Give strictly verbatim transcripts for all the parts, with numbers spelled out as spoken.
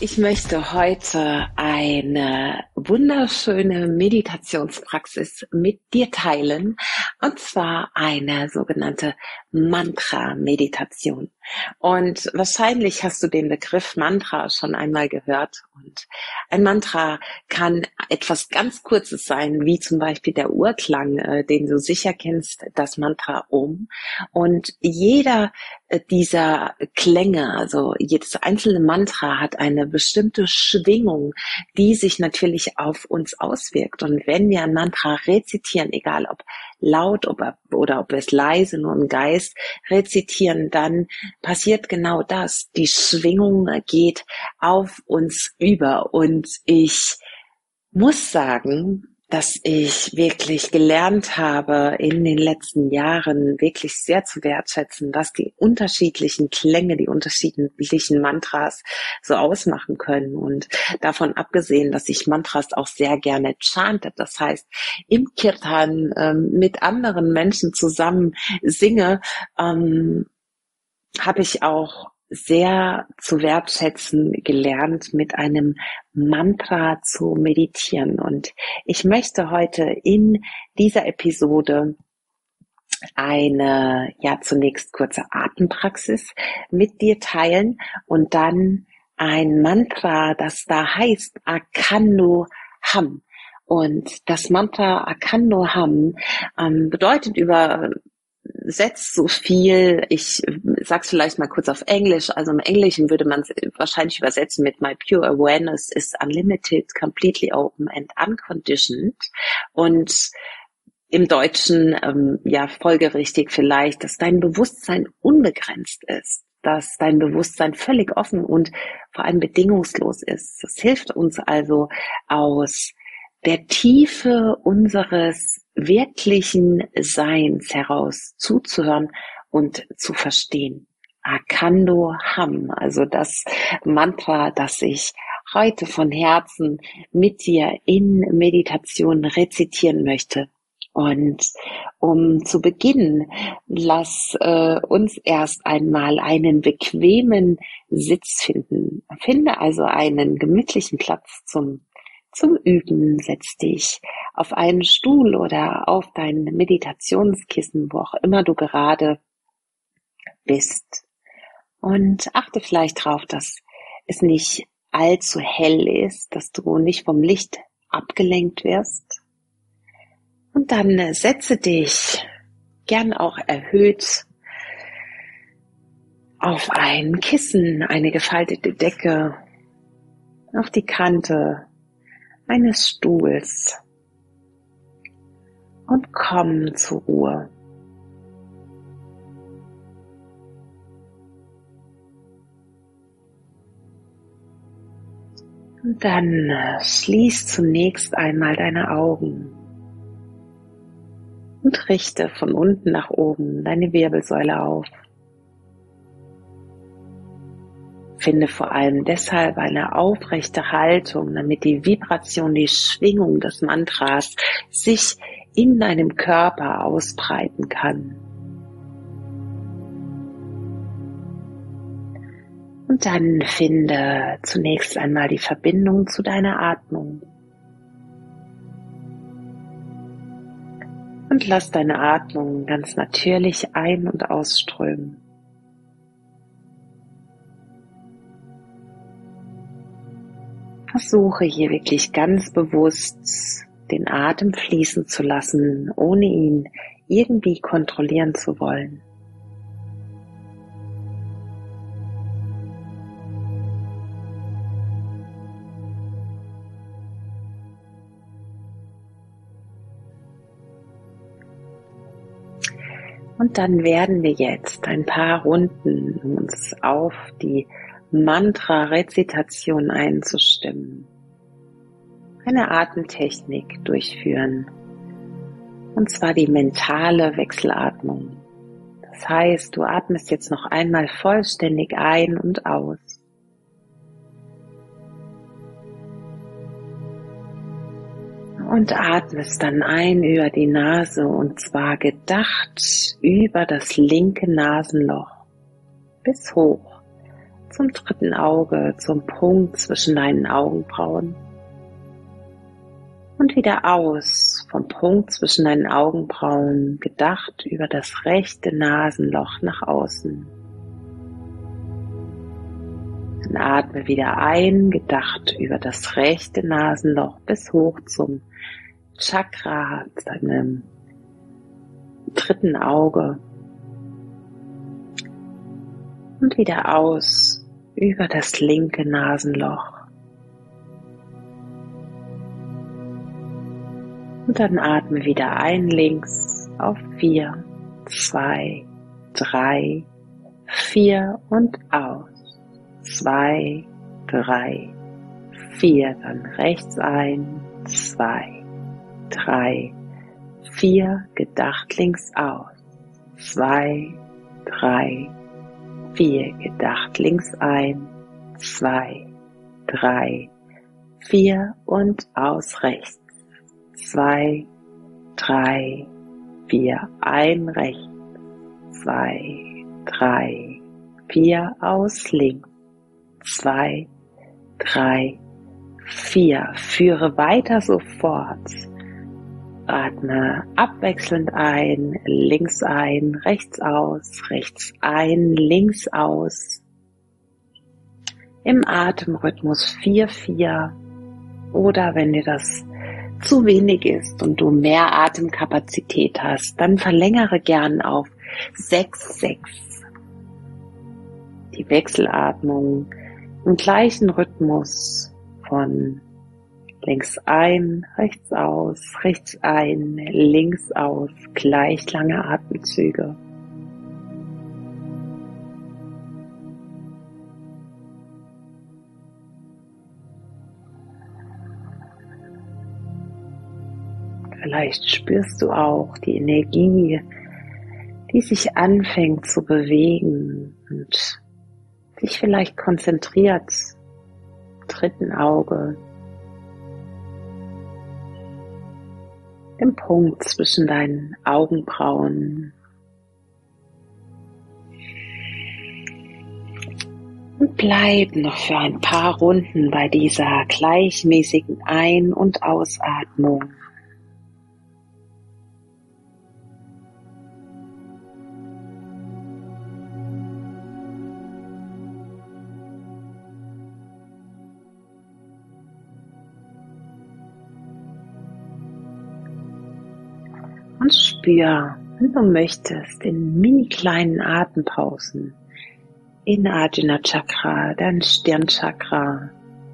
Ich möchte heute eine wunderschöne Meditationspraxis mit dir teilen, und zwar eine sogenannte Mantra-Meditation. Und wahrscheinlich hast du den Begriff Mantra schon einmal gehört. Und ein Mantra kann etwas ganz Kurzes sein, wie zum Beispiel der Urklang, äh, den du sicher kennst, das Mantra Om. Und jeder äh, dieser Klänge, also jedes einzelne Mantra hat eine bestimmte Schwingung, die sich natürlich auf uns auswirkt. Und wenn wir ein Mantra rezitieren, egal ob laut oder ob wir es leise nur im Geist rezitieren, dann passiert genau das. Die Schwingung geht auf uns über. Und ich muss sagen, dass ich wirklich gelernt habe, in den letzten Jahren wirklich sehr zu wertschätzen, was die unterschiedlichen Klänge, die unterschiedlichen Mantras so ausmachen können. Und davon abgesehen, dass ich Mantras auch sehr gerne chante, das heißt im Kirtan ähm, mit anderen Menschen zusammen singe, ähm, habe ich auch sehr zu wertschätzen gelernt, mit einem Mantra zu meditieren. Und ich möchte heute in dieser Episode eine, ja, zunächst kurze Atempraxis mit dir teilen und dann ein Mantra, das da heißt Akando Ham. Und das Mantra Akando Ham ähm, bedeutet über setzt so viel, ich sag's vielleicht mal kurz auf Englisch, also im Englischen würde man es wahrscheinlich übersetzen mit My pure awareness is unlimited, completely open and unconditioned, und im Deutschen ähm, ja folgerichtig vielleicht, dass dein Bewusstsein unbegrenzt ist, dass dein Bewusstsein völlig offen und vor allem bedingungslos ist. Das hilft uns also aus der Tiefe unseres wirklichen Seins heraus zuzuhören und zu verstehen. Akando Ham, also das Mantra, das ich heute von Herzen mit dir in Meditation rezitieren möchte. Und um zu beginnen, lass äh, uns erst einmal einen bequemen Sitz finden. Finde also einen gemütlichen Platz zum Zum Üben. Setz dich auf einen Stuhl oder auf dein Meditationskissen, wo auch immer du gerade bist. Und achte vielleicht darauf, dass es nicht allzu hell ist, dass du nicht vom Licht abgelenkt wirst. Und dann setze dich gern auch erhöht auf ein Kissen, eine gefaltete Decke, auf die Kante eines Stuhls und komm zur Ruhe. Und dann schließ zunächst einmal deine Augen und richte von unten nach oben deine Wirbelsäule auf. Finde vor allem deshalb eine aufrechte Haltung, damit die Vibration, die Schwingung des Mantras sich in deinem Körper ausbreiten kann. Und dann finde zunächst einmal die Verbindung zu deiner Atmung. Und lass deine Atmung ganz natürlich ein- und ausströmen. Versuche hier wirklich ganz bewusst den Atem fließen zu lassen, ohne ihn irgendwie kontrollieren zu wollen. Und dann werden wir jetzt ein paar Runden, um uns auf die Mantra-Rezitation einzustimmen, eine Atemtechnik durchführen, und zwar die mentale Wechselatmung. Das heißt, du atmest jetzt noch einmal vollständig ein und aus. Und atmest dann ein über die Nase, und zwar gedacht über das linke Nasenloch bis hoch zum dritten Auge, zum Punkt zwischen deinen Augenbrauen. Und wieder aus, vom Punkt zwischen deinen Augenbrauen, gedacht über das rechte Nasenloch nach außen. Dann atme wieder ein, gedacht über das rechte Nasenloch bis hoch zum Chakra, deinem dritten Auge. Und wieder aus über das linke Nasenloch. Und dann atme wieder ein links auf vier, zwei, drei, vier und aus. Zwei, drei, vier, dann rechts ein, zwei, drei, vier, gedacht links aus. Zwei, drei, vier, gedacht links ein, zwei, drei, vier und aus rechts. Zwei, drei, vier, ein rechts, zwei, drei, vier aus links, zwei, drei, vier. Führe weiter so fort. Atme abwechselnd ein, links ein, rechts aus, rechts ein, links aus. Im Atemrhythmus vier vier. Oder wenn dir das zu wenig ist und du mehr Atemkapazität hast, dann verlängere gern auf sechs sechs. Die Wechselatmung im gleichen Rhythmus von links ein, rechts aus, rechts ein, links aus, gleich lange Atemzüge. Vielleicht spürst du auch die Energie, die sich anfängt zu bewegen und sich vielleicht konzentriert im dritten Auge, im Punkt zwischen deinen Augenbrauen. Und bleib noch für ein paar Runden bei dieser gleichmäßigen Ein- und Ausatmung. Und spür, wenn du möchtest, in mini kleinen Atempausen in Ajna Chakra, dein Stirnchakra.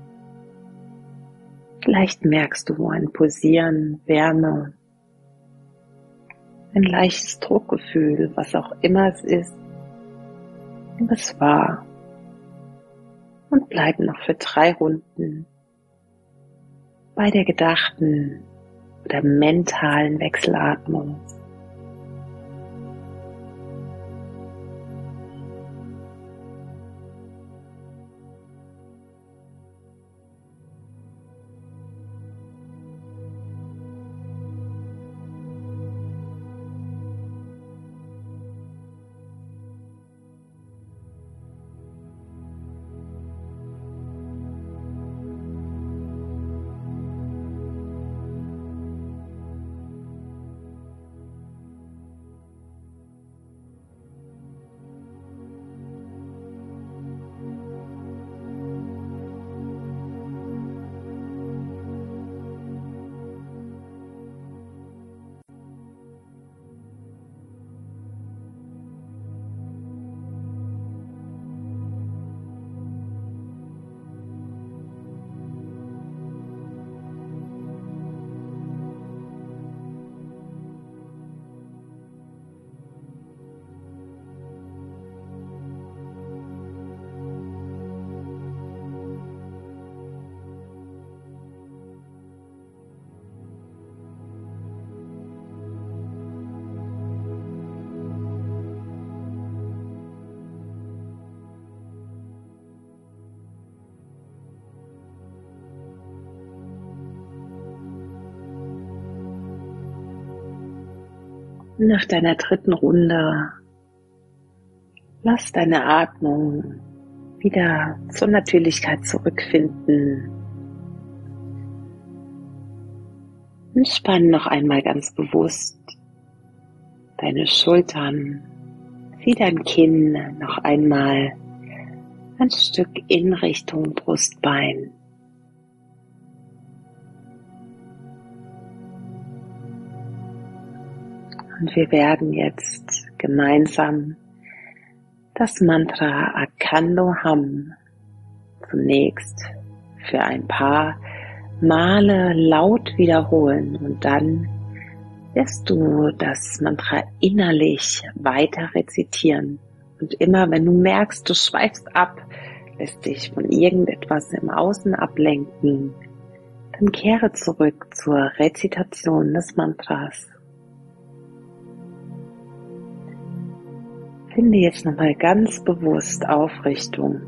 Vielleicht merkst du ein Pulsieren, Wärme, ein leichtes Druckgefühl, was auch immer es ist. Nimm es wahr und bleib noch für drei Runden bei der gedachten oder mentalen Wechselatmung. Nach deiner dritten Runde lass deine Atmung wieder zur Natürlichkeit zurückfinden. Entspann noch einmal ganz bewusst deine Schultern, zieh dein Kinn noch einmal ein Stück in Richtung Brustbein. Und wir werden jetzt gemeinsam das Mantra Akando Ham zunächst für ein paar Male laut wiederholen und dann wirst du das Mantra innerlich weiter rezitieren. Und immer wenn du merkst, du schweifst ab, lässt dich von irgendetwas im Außen ablenken, dann kehre zurück zur Rezitation des Mantras. Finde jetzt nochmal ganz bewusst Aufrichtung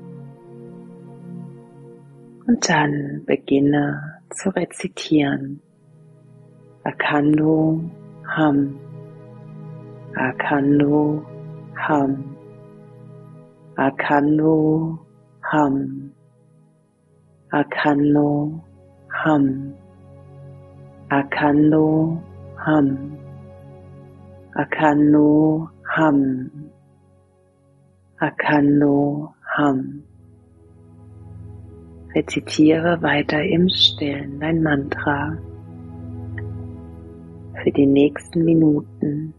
und dann beginne zu rezitieren. Akando Ham, Akando Ham, Akando Ham, Akando Ham, Akando Ham, Akando Ham, Akando Ham. Rezitiere weiter im Stillen dein Mantra für die nächsten Minuten.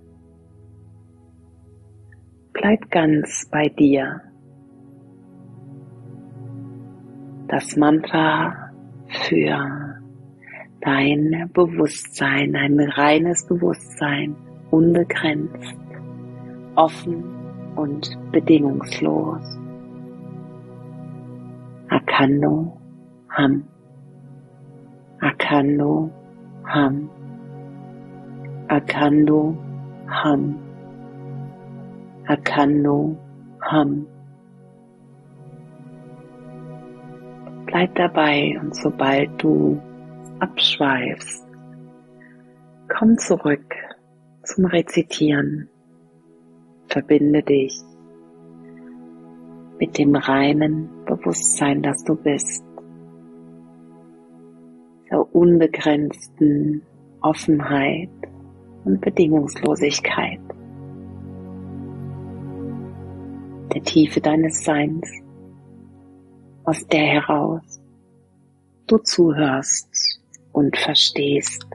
Bleib ganz bei dir. Das Mantra für dein Bewusstsein, ein reines Bewusstsein, unbegrenzt, offen und bedingungslos. Akando Ham, Akando Ham, Akando Ham, Akando Ham. Bleib dabei und sobald du abschweifst, komm zurück zum Rezitieren. Verbinde dich mit dem reinen Bewusstsein, das du bist, der unbegrenzten Offenheit und Bedingungslosigkeit, der Tiefe deines Seins, aus der heraus du zuhörst und verstehst.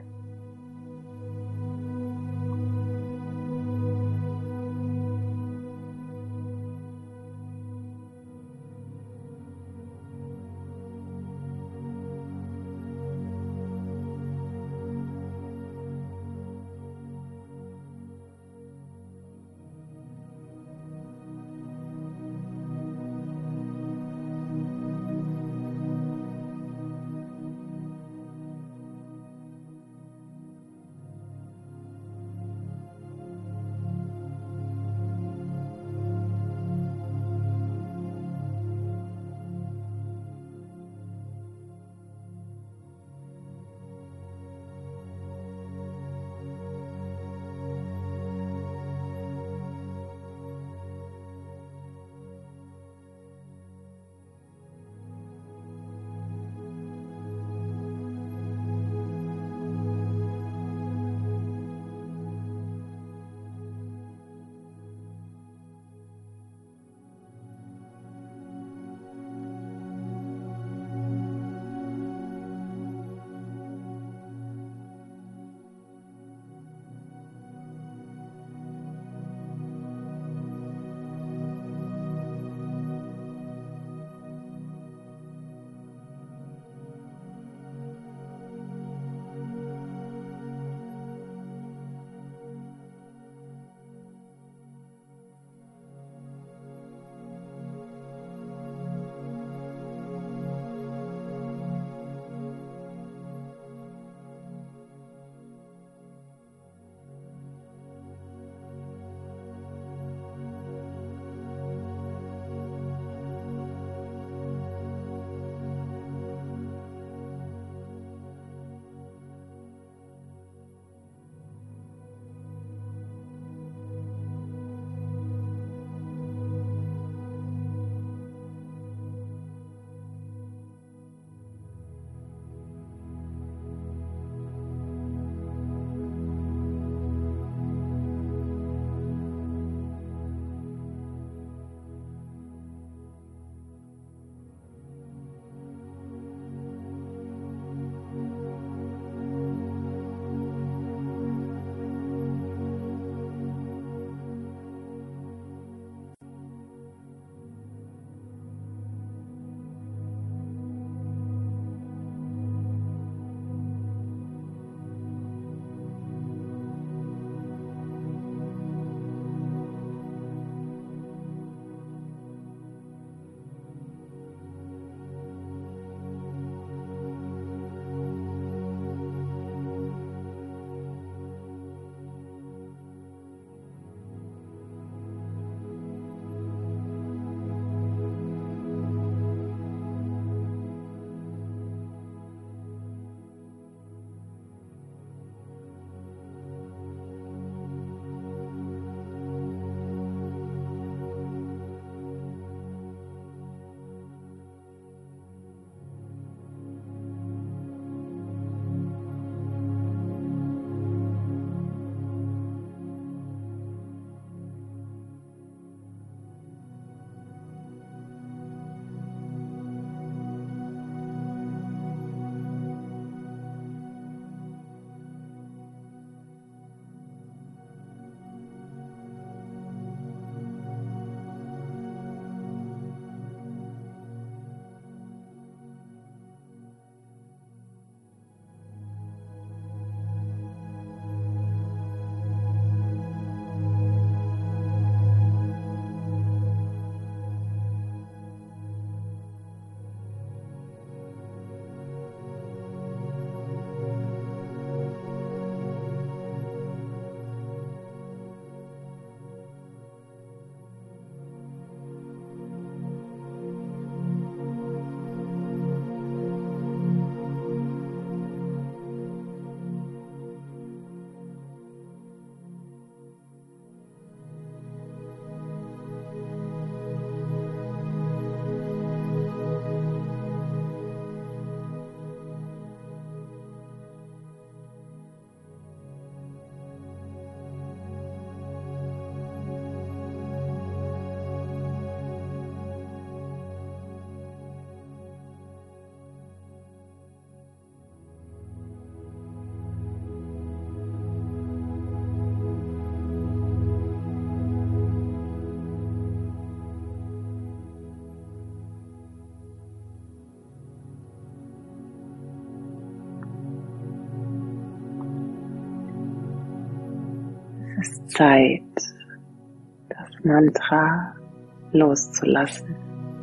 Es ist Zeit, das Mantra loszulassen.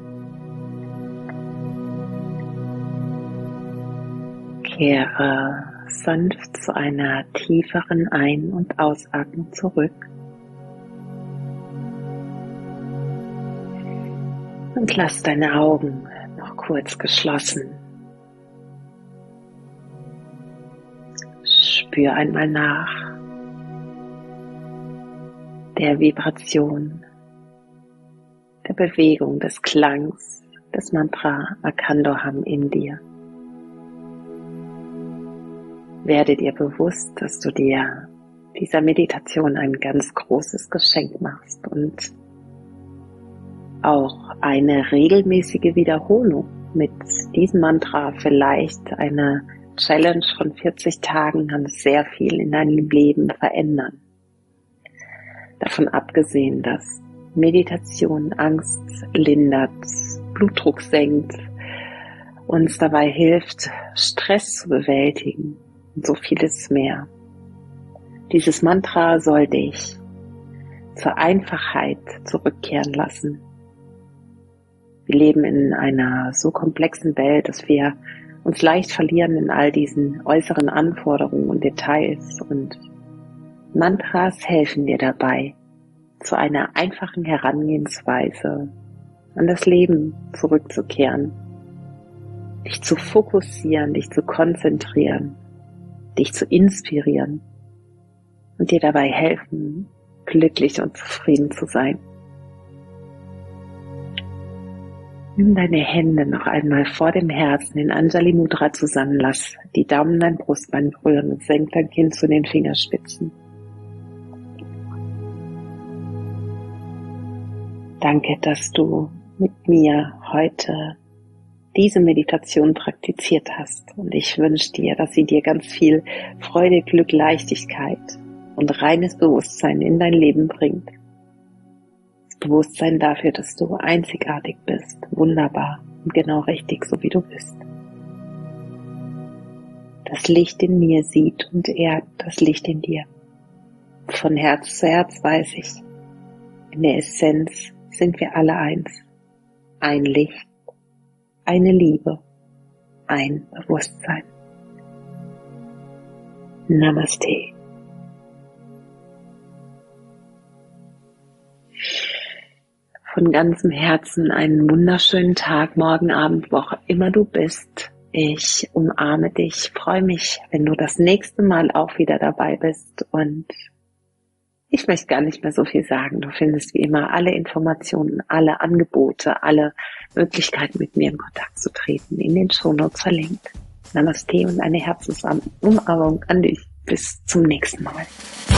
Kehre sanft zu einer tieferen Ein- und Ausatmung zurück. Und lass deine Augen noch kurz geschlossen. Spür einmal nach der Vibration, der Bewegung des Klangs des Mantra Akhandoham in dir. Werde dir bewusst, dass du dir dieser Meditation ein ganz großes Geschenk machst und auch eine regelmäßige Wiederholung mit diesem Mantra, vielleicht eine Challenge von vierzig Tagen, kann sehr viel in deinem Leben verändern. Davon abgesehen, dass Meditation Angst lindert, Blutdruck senkt, uns dabei hilft, Stress zu bewältigen und so vieles mehr. Dieses Mantra soll dich zur Einfachheit zurückkehren lassen. Wir leben in einer so komplexen Welt, dass wir uns leicht verlieren in all diesen äußeren Anforderungen und Details, und Mantras helfen dir dabei, zu einer einfachen Herangehensweise an das Leben zurückzukehren, dich zu fokussieren, dich zu konzentrieren, dich zu inspirieren und dir dabei helfen, glücklich und zufrieden zu sein. Nimm deine Hände noch einmal vor dem Herzen in Anjali Mudra zusammen, lass die Daumen dein Brustbein berühren und senk dein Kinn zu den Fingerspitzen. Danke, dass du mit mir heute diese Meditation praktiziert hast, und ich wünsche dir, dass sie dir ganz viel Freude, Glück, Leichtigkeit und reines Bewusstsein in dein Leben bringt. Bewusstsein dafür, dass du einzigartig bist, wunderbar und genau richtig, so wie du bist. Das Licht in mir sieht und ehrt das Licht in dir. Von Herz zu Herz weiß ich, in der Essenz sind wir alle eins. Ein Licht, eine Liebe, ein Bewusstsein. Namaste. Von ganzem Herzen einen wunderschönen Tag, morgen Abend, wo auch immer du bist. Ich umarme dich, freue mich, wenn du das nächste Mal auch wieder dabei bist, und ich möchte gar nicht mehr so viel sagen. Du findest wie immer alle Informationen, alle Angebote, alle Möglichkeiten, mit mir in Kontakt zu treten, in den Shownotes verlinkt. Namaste und eine Herzensumarmung an dich. Bis zum nächsten Mal.